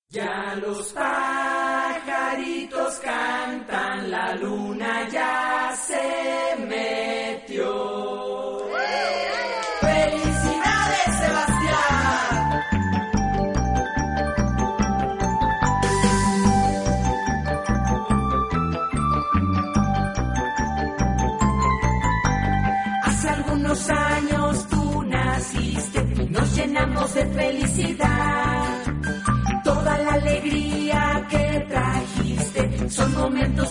Ya los pajaritos cantan, la luna ya se metió. ¡Felicidades, Sebastián! Hace algunos años tú naciste y nos llenamos de felicidad. Toda la alegría que trajiste son momentos